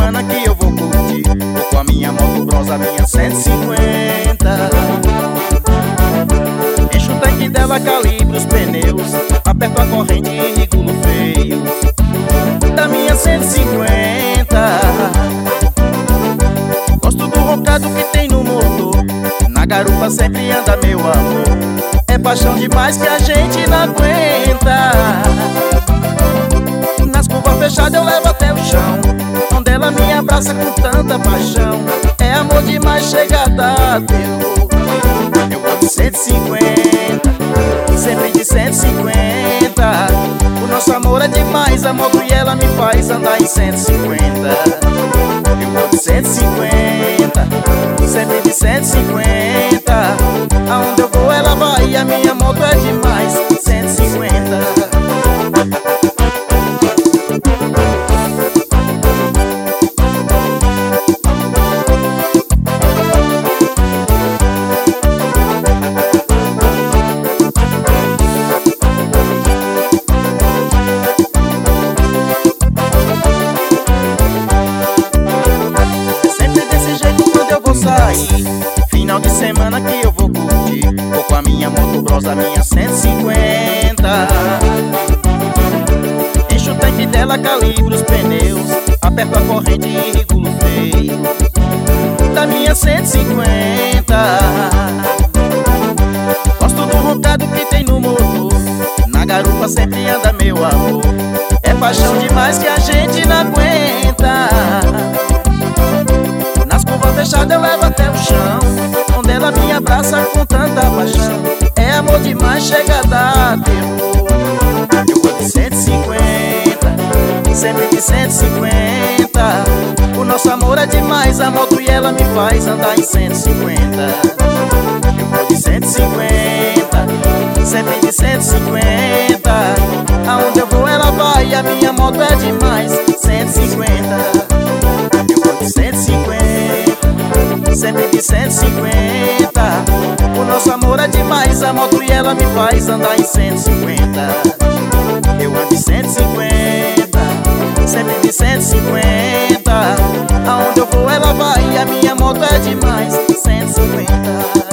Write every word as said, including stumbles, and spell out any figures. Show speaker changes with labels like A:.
A: semana que eu vou curtir. Vou com a minha moto Bros, a minha cento e cinquenta. Encho o tanque dela, calibro os pneus, aperto a corrente e regulo feio da minha cento e cinquenta. Gosto do roncado que tem no motor, na garupa sempre anda meu amor. É paixão demais que a gente não aguenta. Nas curvas fechadas eu levo até o chão, onde ela me abraça com tanta paixão. É amor demais, chega a dar terror. Eu vou de cento e cinquenta, sempre de cento e cinquenta. O nosso amor é demais, a moto e ela me faz andar em cento e cinquenta. Eu vou de cento e cinquenta, sempre de cento e cinquenta. Aonde eu vou ela vai, a minha moto é demais, cento e cinquenta. Final de semana que eu vou curtir, vou com a minha moto Bros, a minha cento e cinquenta. Encho o tanque dela, calibro os pneus, aperto a corrente e regulo feio da minha cento e cinquenta. Gosto do roncado que tem no motor, na garupa sempre anda meu amor. É paixão demais que a gente não aguenta. Nas curvas fechadas eu levo até o chão, onde ela me abraça com tanta paixão. É amor demais, chega a dar terror. Eu vou de cento e cinquenta, sempre de cento e cinquenta. O nosso amor é demais, a moto e ela me faz andar em cento e cinquenta. Eu vou de cento e cinquenta, sempre de cento e cinquenta. Aonde eu vou ela vai, a minha moto é demais, cento e cinquenta. Eu vou de cento e cinquenta, sempre de cento e cinquenta. O nosso amor é demais, a moto e ela me faz andar em cento e cinquenta. Eu ando de cento e cinquenta, sempre de cento e cinquenta. Aonde eu vou ela vai, a minha moto é demais, cento e cinquenta.